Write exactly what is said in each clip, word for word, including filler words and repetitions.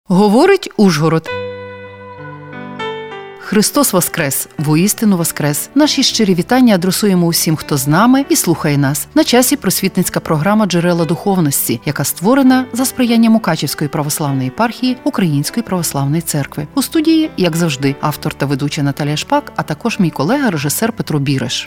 Говорить Ужгород. Христос воскрес! Воістину воскрес! Наші щирі вітання адресуємо усім, хто з нами і слухає нас. На часі просвітницька програма «Джерела духовності», яка створена за сприяння Мукачівської православної єпархії Української православної церкви. У студії, як завжди, автор та ведуча Наталія Шпак, а також мій колега, режисер Петро Біреш.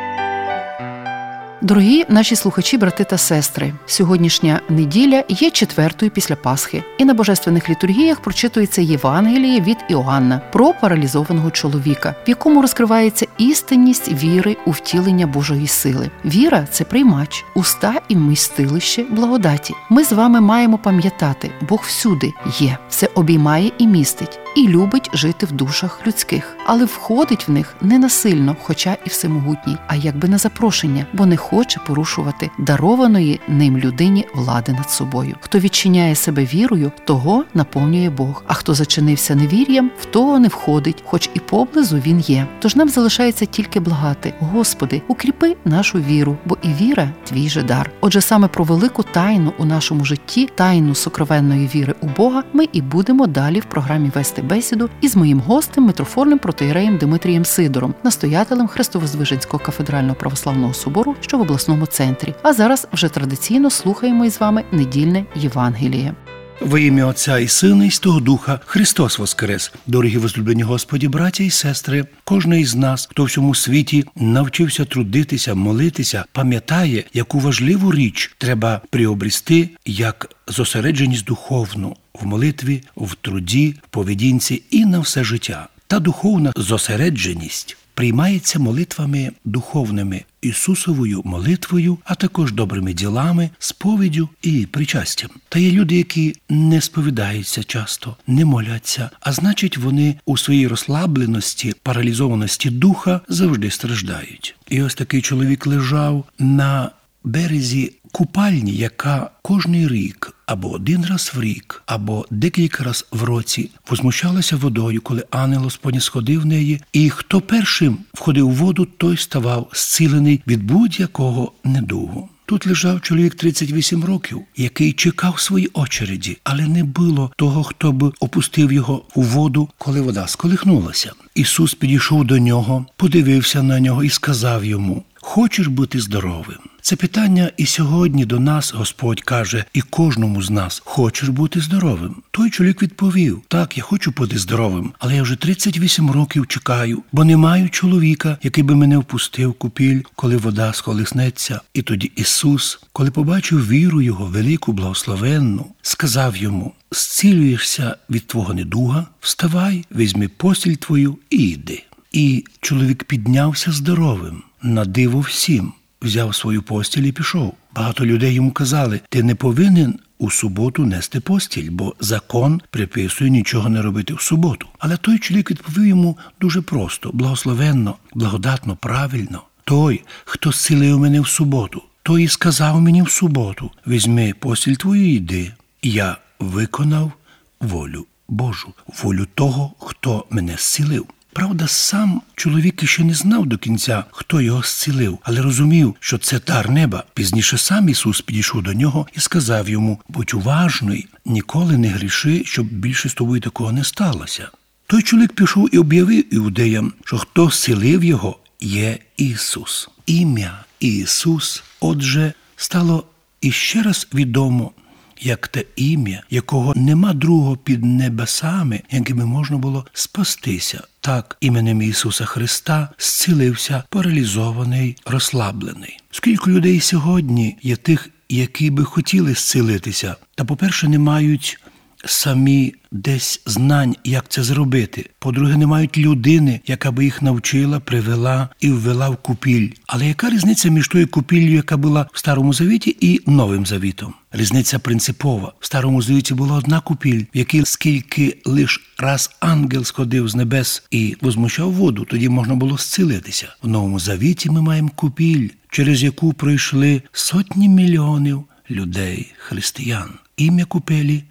Дорогі наші слухачі, брати та сестри, сьогоднішня неділя є четвертою після Пасхи, і на божественних літургіях прочитується Євангеліє від Іоанна про паралізованого чоловіка, в якому розкривається істинність віри у втілення Божої сили. Віра – це приймач, уста і вмістилище благодаті. Ми з вами маємо пам'ятати, Бог всюди є, все обіймає і містить, і любить жити в душах людських, але входить в них не насильно, хоча і всемогутній, а якби на запрошення, бо не хоче порушувати дарованої ним людині влади над собою. Хто відчиняє себе вірою, того наповнює Бог, а хто зачинився невір'ям, в того не входить, хоч і поблизу він є. Тож нам залишається тільки благати: Господи, укріпи нашу віру, бо і віра – твій же дар. Отже, саме про велику тайну у нашому житті, тайну сокровенної віри у Бога, ми і будемо далі в програмі вести бесіду із моїм гостем, митрофольним протоієреєм Димитрієм Сидором, настоятелем Христовоздвиженського кафедрального православного собору, що в обласному центрі. А зараз вже традиційно слухаємо із вами недільне Євангеліє. Во ім'я Отця і Сина, і Святого Духа, Христос воскрес! Дорогі возлюблені Господі, браття і сестри, кожен із нас, хто в цьому світі навчився трудитися, молитися, пам'ятає, яку важливу річ треба приобрести, як зосередженість духовну в молитві, в труді, в поведінці і на все життя. Та духовна зосередженість приймається молитвами духовними, Ісусовою молитвою, а також добрими ділами, сповіддю і причастям. Та є люди, які не сповідаються часто, не моляться, а значить вони у своїй розслабленості, паралізованості духа завжди страждають. І ось такий чоловік лежав на березі купальні, яка кожний рік, або один раз в рік, або декілька раз в році возмущалася водою, коли ангел Господній сходив в неї, і хто першим входив у воду, той ставав зцілений від будь-якого недугу. Тут лежав чоловік тридцять вісім років, який чекав свої очереді, але не було того, хто б опустив його у воду, коли вода сколихнулася. Ісус підійшов до нього, подивився на нього і сказав йому: «Хочеш бути здоровим?» Це питання і сьогодні до нас Господь каже, і кожному з нас: «Хочеш бути здоровим?» Той чоловік відповів: «Так, я хочу бути здоровим, але я вже тридцять вісім років чекаю, бо не маю чоловіка, який би мене впустив в купіль, коли вода сколихнеться». І тоді Ісус, коли побачив віру його, велику, благословенну, сказав йому: «Зцілюєшся від твого недуга, вставай, візьми постіль твою і йди». І чоловік піднявся здоровим, на диво всім, взяв свою постіль і пішов. Багато людей йому казали: «Ти не повинен у суботу нести постіль, бо закон приписує нічого не робити в суботу». Але той чоловік відповів йому дуже просто, благословенно, благодатно, правильно: «Той, хто зцілив мене в суботу, той і сказав мені в суботу: візьми постіль твою і йди». Я виконав волю Божу, волю того, хто мене зцілив. Правда, сам чоловік ще не знав до кінця, хто його зцілив, але розумів, що це дар неба. Пізніше сам Ісус підійшов до нього і сказав йому: «Будь уважний, ніколи не гріши, щоб більше з тобою такого не сталося». Той чоловік пішов і об'явив іудеям, що хто зцілив його, є Ісус. Ім'я Ісус, отже, стало іще раз відомо, як те ім'я, якого нема другого під небесами, якими можна було спастися. Так, іменем Ісуса Христа зцілився паралізований, розслаблений. Скільки людей сьогодні є тих, які би хотіли зцілитися, та, по-перше, не мають самі десь знань, як це зробити. По-друге, не мають людини, яка би їх навчила, привела і ввела в купіль. Але яка різниця між тою купіллю, яка була в Старому Завіті, і Новим Завітом? Різниця принципова. В Старому Завіті була одна купіль, в якій скільки лиш раз ангел сходив з небес і возмущав воду, тоді можна було зцілитися. В Новому Завіті ми маємо купіль, через яку пройшли сотні мільйонів людей, християн. Ім'я купелі –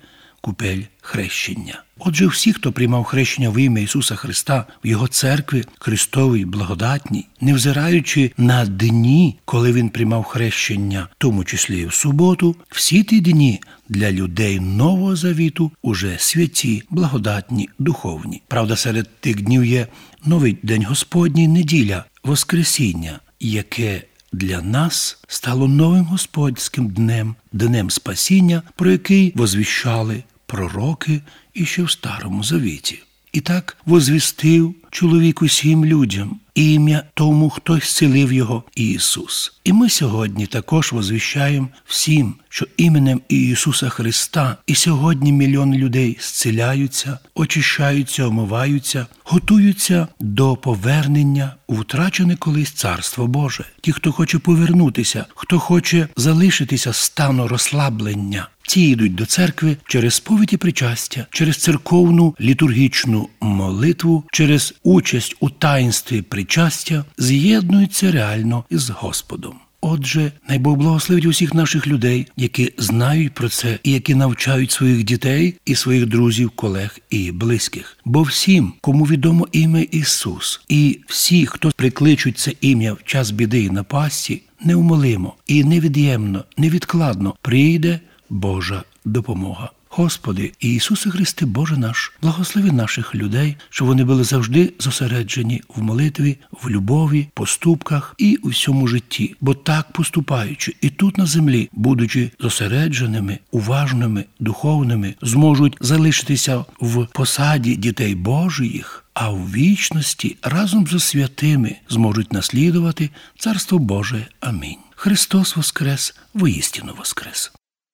купель хрещення. Отже, всі, хто приймав хрещення в ім'я Ісуса Христа в Його церкві Христовій благодатній, невзираючи на дні, коли Він приймав хрещення, в тому числі і в суботу, всі ті дні для людей Нового Завіту уже святі, благодатні, духовні. Правда, серед тих днів є новий День Господній, неділя, Воскресіння, яке для нас стало новим Господським днем, днем спасіння, про який возвіщали пророки іще в Старому Завіті. І так возвістив чоловік усім людям ім'я тому, хто зцілив його, Ісус. І ми сьогодні також возвіщаємо всім, що іменем Ісуса Христа і сьогодні мільйони людей зціляються, очищаються, омиваються, готуються до повернення у втрачене колись Царство Боже. Ті, хто хоче повернутися, хто хоче залишитися стану розслаблення, ті йдуть до церкви через сповідь і причастя, через церковну літургічну молитву, через участь у таїнстві причастя, з'єднуються реально із Господом. Отже, най Бог благословить усіх наших людей, які знають про це і які навчають своїх дітей і своїх друзів, колег і близьких. Бо всім, кому відомо ім'я Ісус, і всі, хто прикличуть це ім'я в час біди і напасті, неумолимо і невід'ємно, невідкладно прийде Божа допомога. Господи, Ісусе Христе, Боже наш, благослови наших людей, щоб вони були завжди зосереджені в молитві, в любові, поступках і у всьому житті. Бо так поступаючи і тут на землі, будучи зосередженими, уважними, духовними, зможуть залишитися в посаді дітей Божиїх, а в вічності разом зі святими зможуть наслідувати Царство Боже. Амінь. Христос воскрес, воістину воскрес.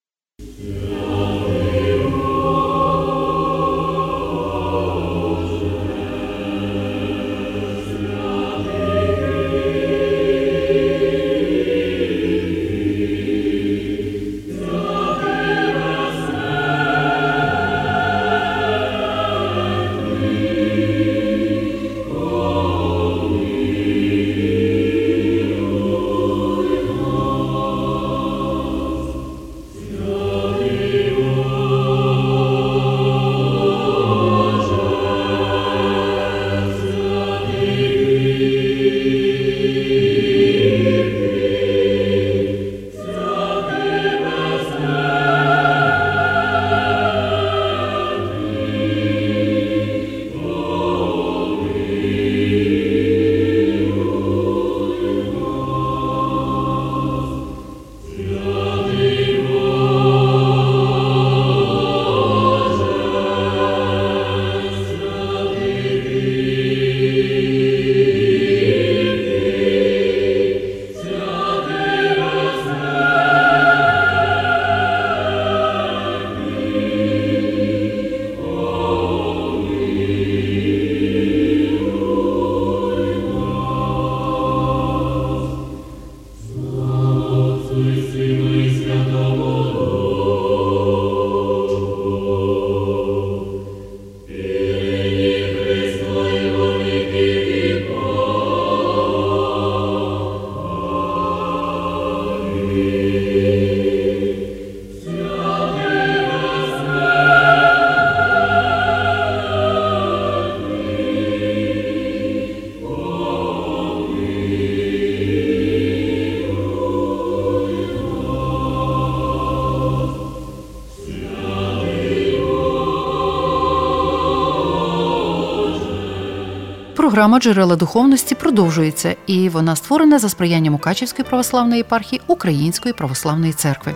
Програма «Джерела духовності» продовжується, і вона створена за сприянням Мукачівської православної єпархії Української православної церкви.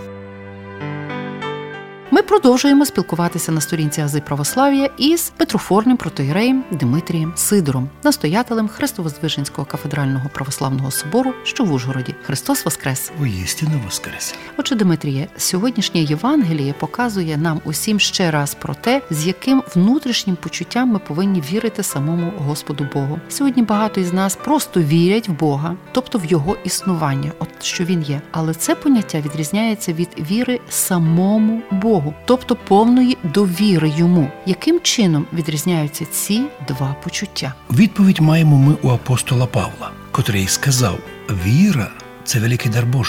Ми продовжуємо спілкуватися на сторінці Ази православ'я із Петрофорним протоієреєм Димитрієм Сидором, настоятелем Христовоздвиженського кафедрального православного собору, що в Ужгороді. Христос воскрес! Воістину воскрес! Отже, Димитріє, сьогоднішнє Євангеліє показує нам усім ще раз про те, з яким внутрішнім почуттям ми повинні вірити самому Господу Богу. Сьогодні багато із нас просто вірять в Бога, тобто в Його існування, от що Він є. Але це поняття відрізняється від віри самому Богу, тобто повної довіри Йому. Яким чином відрізняються ці два почуття? Відповідь маємо ми у апостола Павла, котрий сказав: «Віра – це великий дар Божий.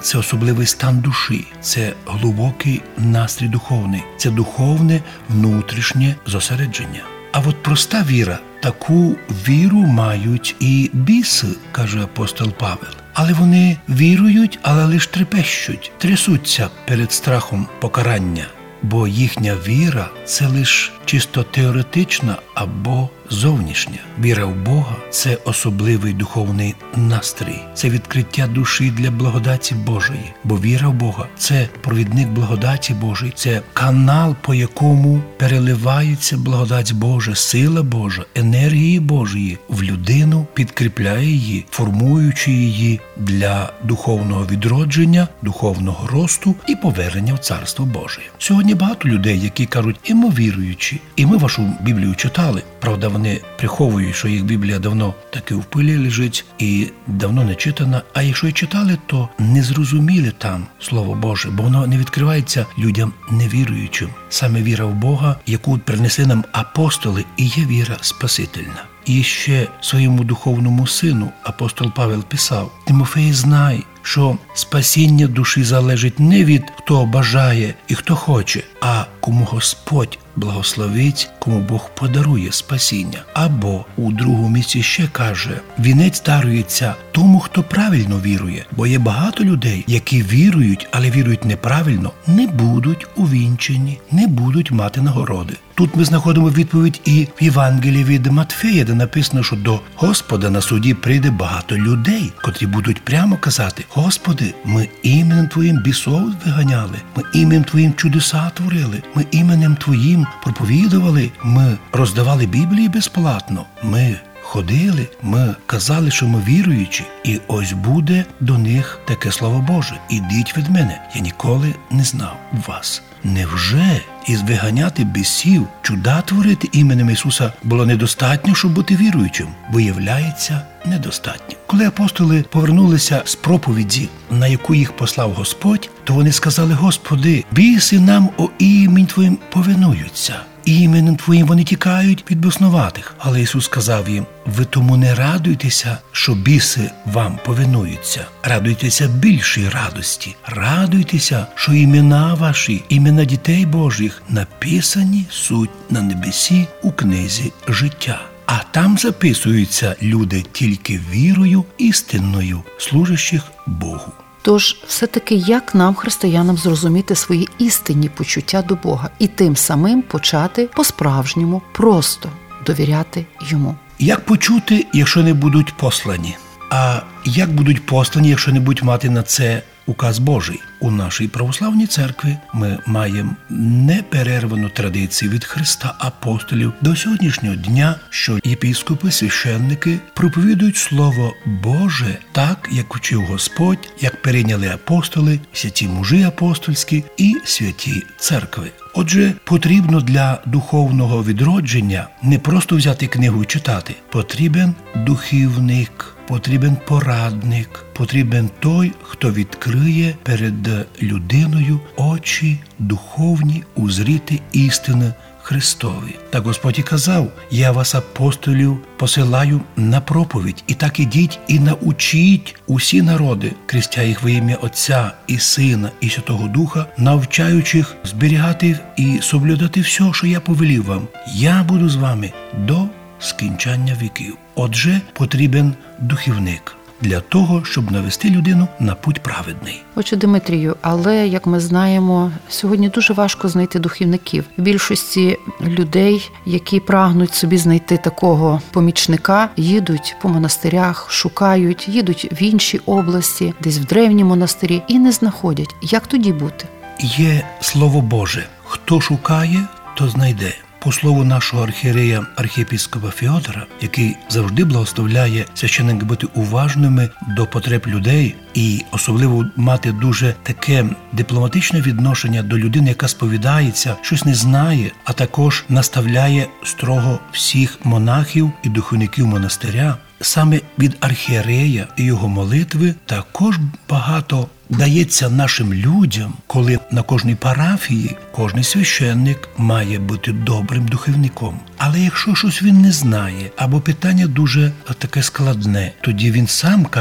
це особливий стан душі, це глибокий настрій духовний, це духовне внутрішнє зосередження. А от проста віра, таку віру мають і біси, каже апостол Павел. Але вони вірують, але лише трепещуть, трясуться перед страхом покарання. Бо їхня віра – це лише чисто теоретична або зовнішня. Віра в Бога – це особливий духовний настрій, це відкриття душі для благодаті Божої. Бо віра в Бога – це провідник благодаті Божої, це канал, по якому переливається благодать Божа, сила Божа, енергії Божої в людину, підкріпляє її, формуючи її для духовного відродження, духовного росту і повернення в Царство Боже. Сьогодні багато людей, які кажуть, і ми віруючі, і ми вашу Біблію читали. Правда, вони приховують, що їх Біблія давно таки в пилі лежить і давно не читана. А якщо й читали, то не зрозуміли там Слово Боже, бо воно не відкривається людям невіруючим. Саме віра в Бога, яку принесли нам апостоли, і є віра спасительна. І ще своєму духовному сину апостол Павел писав: «Тимофей, знай, що спасіння душі залежить не від хто бажає і хто хоче, а кому Господь благословить, кому Бог подарує спасіння». Або у другому місці ще каже: «Вінець дарується тому, хто правильно вірує». Бо є багато людей, які вірують, але вірують неправильно, не будуть увінчені, не будуть мати нагороди. Тут ми знаходимо відповідь і в Євангелії від Матфея, де написано, що до Господа на суді прийде багато людей, котрі будуть прямо казати: «Господи, ми іменем Твоїм бісов виганяли, ми іменем Твоїм чудеса творили, ми іменем Твоїм проповідували, ми роздавали Біблії безплатно, ми ходили, ми казали, що ми віруючі». І ось буде до них таке слово Боже: «Ідіть від мене, я ніколи не знав вас». Невже із виганяти бісів, чуда творити іменем Ісуса було недостатньо, щоб бути віруючим? Виявляється, недостатньо. Коли апостоли повернулися з проповіді, на яку їх послав Господь, то вони сказали: «Господи, біси нам о імені Твоїм повинуються. Іменем Твоїм вони тікають від безноватих». Але Ісус сказав їм: «Ви тому не радуйтеся, що біси вам повинуються. Радуйтеся більшій радості. Радуйтеся, що імена ваші, імена дітей Божих, написані суть на небесі у книзі життя». А там записуються люди тільки вірою істинною, служащих Богу. Тож, все-таки як нам, християнам, зрозуміти свої істинні почуття до Бога і тим самим почати по-справжньому просто довіряти Йому? Як почути, якщо не будуть послані? А як будуть послані, якщо не будуть мати на це указ Божий? У нашій православній церкві ми маємо неперервану традицію від Христа апостолів до сьогоднішнього дня, що єпископи, священники проповідують Слово Боже так, як учив Господь, як перейняли апостоли, святі мужі апостольські і святі церкви. Отже, потрібно для духовного відродження не просто взяти книгу і читати. Потрібен духівник. Потрібен порадник, потрібен той, хто відкриє перед людиною очі духовні узріти істини Христові. Так Господь і казав: «Я вас, апостолів, посилаю на проповідь, і так ідіть і научіть усі народи, крестя їх во ім'я Отця і Сина і Святого Духа, навчаючи їх зберігати і соблюдати все, що я повелів вам. Я буду з вами до скінчання віків». Отже, потрібен духівник для того, щоб навести людину на путь праведний. Отче Димитрію, але, як ми знаємо, сьогодні дуже важко знайти духівників. В більшості людей, які прагнуть собі знайти такого помічника, їдуть по монастирях, шукають, їдуть в інші області, десь в древні монастирі, і не знаходять. Як тоді бути? Є Слово Боже. Хто шукає, то знайде. По слову нашого архієрея, архієпископа Феодора, який завжди благословляє священників бути уважними до потреб людей і особливо мати дуже таке дипломатичне відношення до людини, яка сповідається, щось не знає, а також наставляє строго всіх монахів і духовників монастиря. Саме від архієрея і його молитви також багато дається нашим людям, коли на кожній парафії кожний священник має бути добрим духовником. Але якщо щось він не знає, або питання дуже таке складне, тоді він сам каже: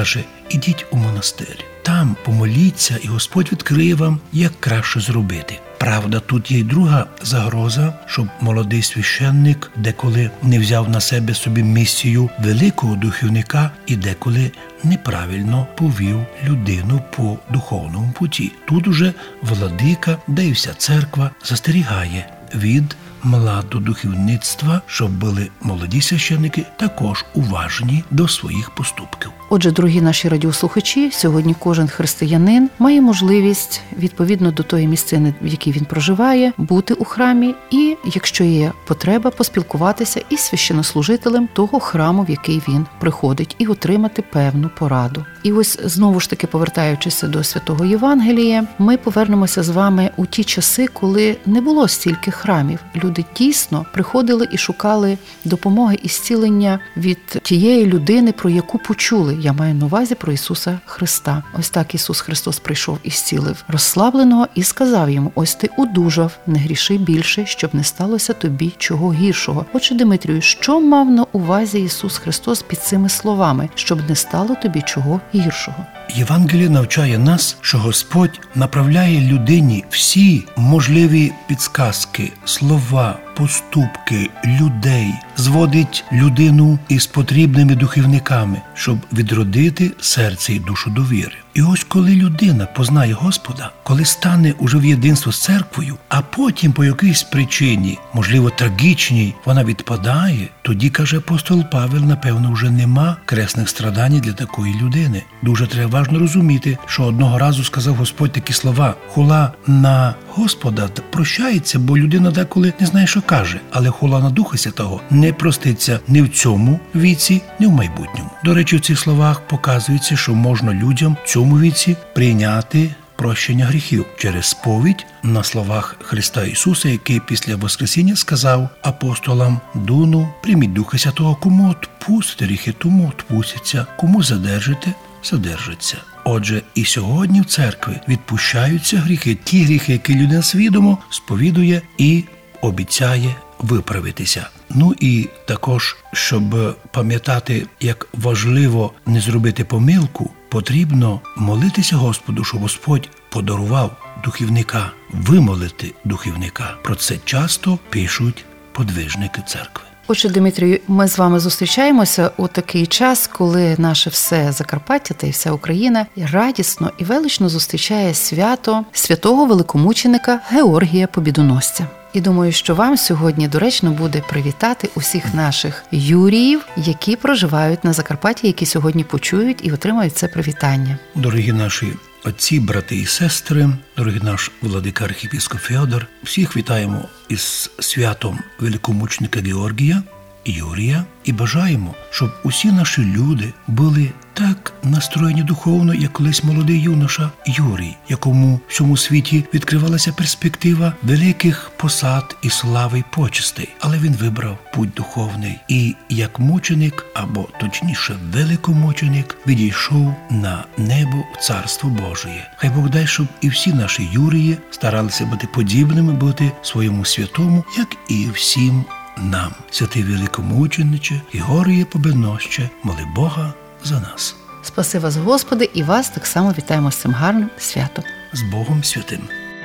ідіть у монастир. Там помоліться, і Господь відкриє вам, як краще зробити. Правда, тут є й друга загроза, щоб молодий священник деколи не взяв на себе собі місію великого духовника і деколи неправильно повів людину по духовному путі. Тут уже владика, де і вся церква застерігає від младодуховництва, щоб були молоді священники також уважні до своїх поступків. Отже, дорогі наші радіослухачі, сьогодні кожен християнин має можливість, відповідно до тої місцини, в якій він проживає, бути у храмі і, якщо є потреба, поспілкуватися із священнослужителем того храму, в який він приходить, і отримати певну пораду. І ось, знову ж таки, повертаючись до Святого Євангелія, ми повернемося з вами у ті часи, коли не було стільки храмів. Люди дійсно приходили і шукали допомоги і зцілення від тієї людини, про яку почули. Я маю на увазі про Ісуса Христа. Ось так Ісус Христос прийшов і зцілив розслабленого і сказав йому: ось ти одужав, не гріши більше, щоб не сталося тобі чого гіршого. Отже, Димитрію, що мав на увазі Ісус Христос під цими словами, щоб не стало тобі чого гіршого? Євангеліє навчає нас, що Господь направляє людині всі можливі підсказки, слова, поступки, людей, зводить людину із потрібними духовниками, щоб відродити серце і душу до віри. І ось коли людина познає Господа, коли стане уже в єдинство з церквою, а потім по якійсь причині, можливо трагічній, вона відпадає, тоді, каже апостол Павел, напевно, вже нема кресних страдань для такої людини. Дуже треба важно розуміти, що одного разу сказав Господь такі слова: хула на Господа прощається, бо людина деколи не знає, що каже, але хула на Духа Святого не проститься ні в цьому віці, ні в майбутньому. До речі, в цих словах показується, що можна людям в цьому віці прийняти прощення гріхів через сповідь на словах Христа Ісуса, який після Воскресіння сказав апостолам: «Дуну, прийміть Духа Святого, кому отпустите гріхи, тому отпустяться, кому задержите, задержаться». Отже, і сьогодні в церкві відпущаються гріхи, ті гріхи, які людина свідомо сповідує і обіцяє виправитися. Ну і також, щоб пам'ятати, як важливо не зробити помилку, потрібно молитися Господу, щоб Господь подарував духівника, вимолити духівника. Про це часто пишуть подвижники церкви. Отже, Дмитрію, ми з вами зустрічаємося у такий час, коли наше все Закарпаття та й вся Україна радісно і велично зустрічає свято святого великомученика Георгія Побідоносця. І думаю, що вам сьогодні доречно буде привітати усіх наших Юріїв, які проживають на Закарпатті, які сьогодні почують і отримають це привітання. Дорогі наші отці, брати і сестри, дорогий наш владика архієпископ Феодор, всіх вітаємо із святом великомученика Георгія, Юрія, і бажаємо, щоб усі наші люди були так настроєні духовно, як колись молодий юноша Юрій, якому в цьому світі відкривалася перспектива великих посад і слави й почестей. Але він вибрав путь духовний і як мученик, або точніше великомученик, відійшов на небо в Царство Божие. Хай Бог дай, щоб і всі наші Юрії старалися бути подібними, бути своєму святому, як і всім нам. Святий великомучениче Георгіє Побідоносче, моли Бога за нас. Спаси вас, Господи, і вас так само вітаємо з цим гарним святом. З Богом святим.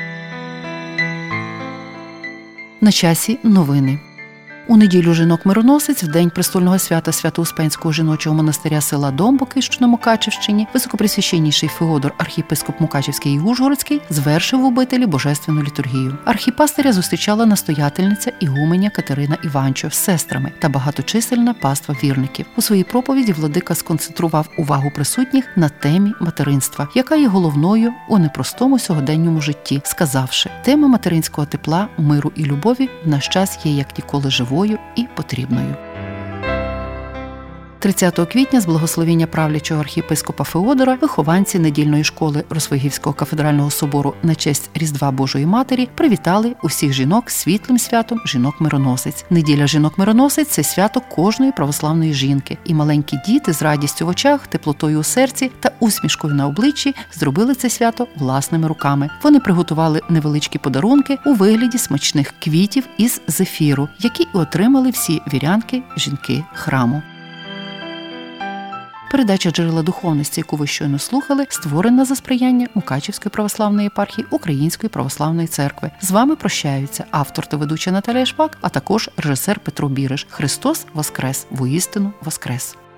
На часі новини. У неділю жінок-мироносець, в день престольного свята Свято-Успенського жіночого монастиря села Домбоки, що на Мукачівщині, високопресвященніший Феодор, архієпископ Мукачівський і Ужгородський, звершив в обителі божественну літургію. Архіпастиря зустрічала настоятельниця ігуменя Катерина Іванчо з сестрами та багаточисельна паства вірників. У своїй проповіді владика сконцентрував увагу присутніх на темі материнства, яка є головною у непростому сьогоденньому житті, сказавши: тема материнського тепла, миру і любові в наш час є як ніколи живою і потрібною. тридцятого квітня з благословення правлячого архієпископа Феодора вихованці недільної школи Росвигівського кафедрального собору на честь Різдва Божої Матері привітали усіх жінок світлим святом жінок-мироносець. Неділя жінок-мироносець – це свято кожної православної жінки. І маленькі діти з радістю в очах, теплотою у серці та усмішкою на обличчі зробили це свято власними руками. Вони приготували невеличкі подарунки у вигляді смачних квітів із зефіру, які і отримали всі вірянки, жінки храму. Передача «Джерела духовності», яку ви щойно слухали, створена за сприяння Мукачівської православної єпархії Української православної церкви. З вами прощаються автор та ведуча Наталія Шпак, а також режисер Петро Біриш. Христос воскрес! Воістину воскрес!